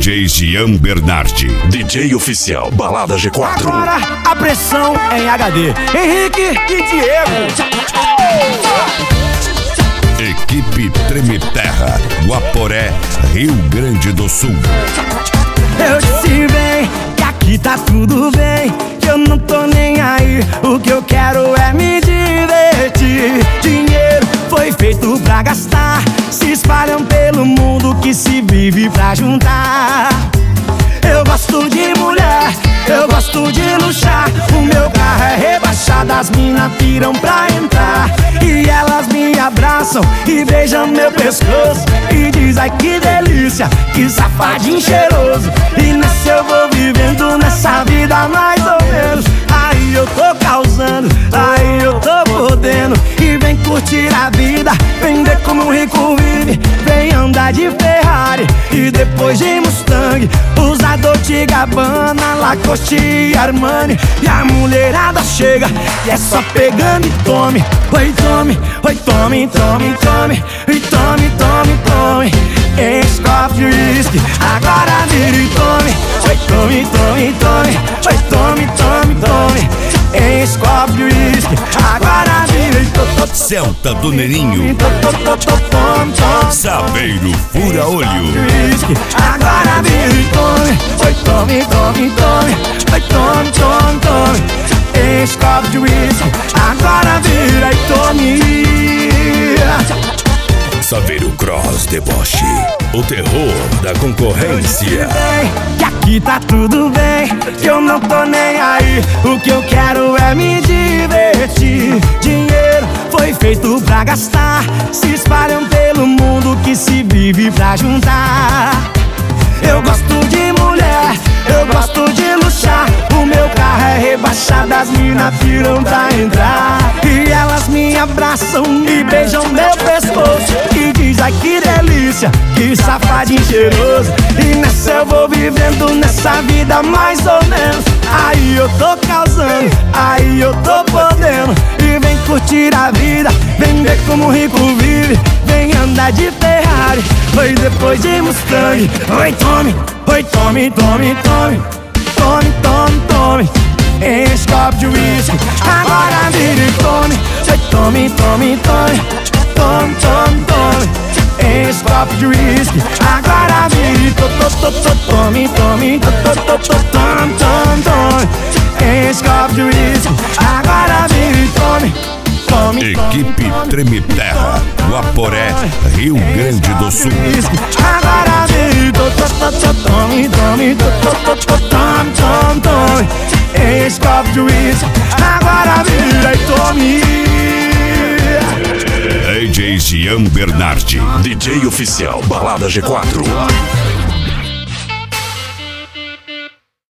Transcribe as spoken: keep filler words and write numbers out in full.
J Jean Bernardi, D J oficial Balada G quatro. Agora a pressão é em H D, Henrique e Diego. Equipe Treme Terra, Guaporé, Rio Grande do Sul. Eu disse bem que aqui tá tudo bem, que eu não tô nem aí. O que eu quero é me divertir. Dinheiro foi feito pra gastar, se espalham pelo mundo que se vive pra juntar. Eu gosto de mulher, eu gosto de luxar. O meu carro é rebaixado, as minas tiram pra entrar. E elas me abraçam e beijam meu pescoço e diz, ai que delícia, que safadinho cheiroso. E nessa eu vou vivendo, nessa vida mais ou menos. Aí eu tô causando, aí eu tô podendo. E vem curtir a vida, vem ver como um rico vive. Vem andar de Ferrari e depois de Mustang, usa Dolce Gabbana, Lacoste e Armani. E a mulherada chega e é só pegando e tome. Oi, tome, oi, tome, tome, tome. E tome, tome, tome. Enche copo de uísque, agora vira e tome. Oi, tome, tome, tome. Oi, tome, tome, tome. Enche copo de uísque, agora vira e tome. Celta do Neninho, Saveiro Fura Olho. Agora vira e tome. Oi, tome, tome, tome. Oi, tome, tome, tome. Enche copo de uísque, agora vira e tome. Saveiro Cross Deboche, o terror da concorrência. Que aqui tá tudo bem, que eu não tô nem aí. O que eu quero é me divertir. Dinheiro foi feito pra gastar, se espalham pelo mundo que se vive pra juntar. Eu gosto de mulher, eu gosto de luxar. O meu carro é rebaixado, as minas tiram pra entrar. E elas me abraçam e beijam meu pescoço e diz, ai que delícia, que safadinho cheiroso. E nessa eu vou vivendo, nessa vida mais ou menos. Aí eu tô causando, aí eu tô podendo. E vem curtir a vida, vem ver como o rico vive. Vem andar de Ferrari, oi depois de Mustang. Oi, tome, oi, tome, tome, tome. Tome, tome, tome. Enche copo de uísque, agora vira e tome. Oi, tome, tome, tome. Tome, tome, tome. Enche copo de uísque, agora vira e tome. Tome, tome, tome, tome, tome. Enche copo de uísque, agora vira e tome. Equipe Treme Terra, Guaporé, Rio Grande do Sul. Agora vira, tome, tome, tome, tome, tome. Enche copo de uísque, agora vira e tome. D J Jean Bernardi, D J oficial Balada G quatro.